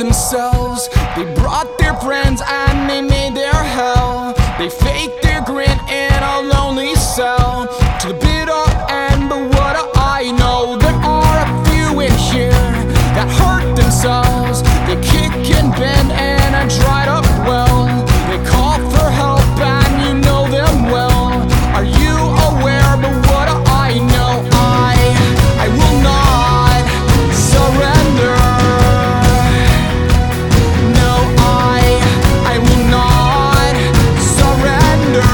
themselves. They brought their friends and they made their hell. They faked their grin in a lonely cell to the bitter end. But what do I know? There are a few in here that hurt themselves. They kick and bend in a dried up well. They call for help and you know them well. Are you aware? But what do I know? I will not surrender. No, I will not surrender.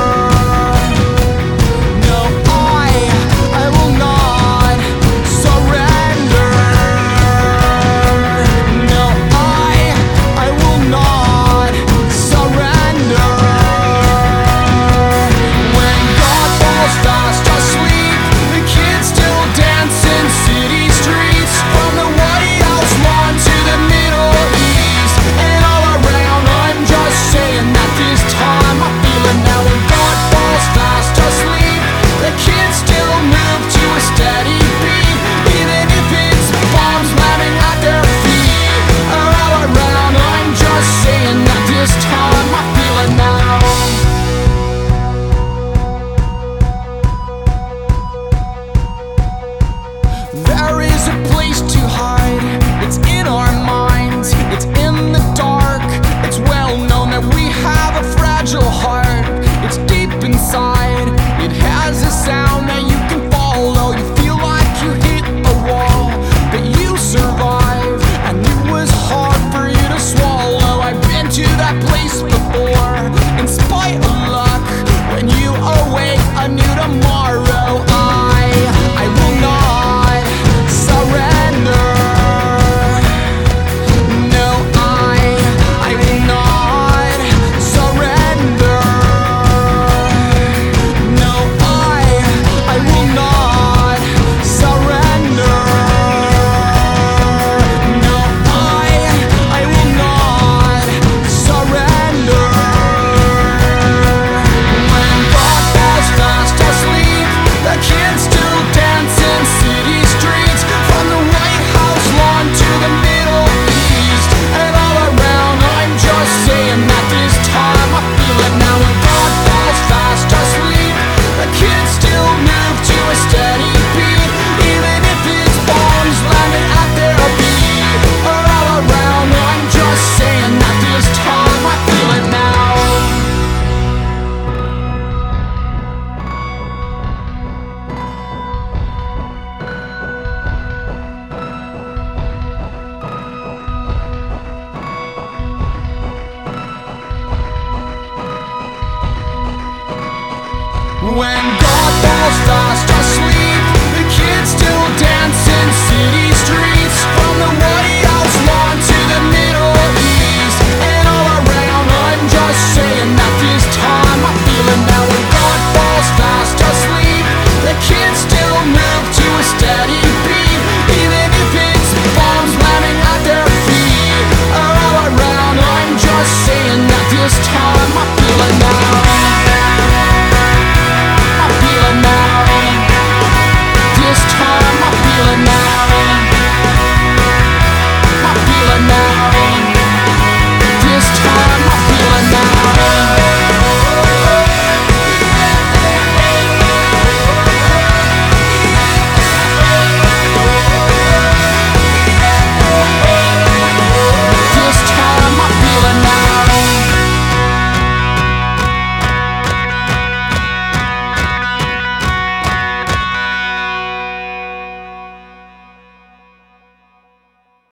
No, I will not surrender. No, I will not surrender. When God falls fast asleep, the kids still dance in city streets, from the White House lawn to the Middle East and all around. I'm just saying that this time I feel it now. When God falls fast asleep, the kids still move to a steady beat, even if it's bombs landing at their feet. All around, I'm just saying that this time I feel it now. There is a place to hide. It's in our minds. It's in the dark. It's well known that we have a fragile heart. It's deep inside. It has a sound that you can follow. You feel like you hit a wall, but you survive. And it was hard for you to swallow. I've been to that place before. In spite of luck, when you awake a new tomorrow, I will not surrender. No, I will not surrender. No, I will not surrender. No, I will not surrender. When God falls fast asleep, the kids still dance in city streets, from the White House lawn to the Middle East and all around. I'm just saying that this time I feel it now. When God falls fast asleep, the kids still move to a steady beat, even if it's bombs landing at their feet. All around, I'm just saying that this time I feel it now. When God falls down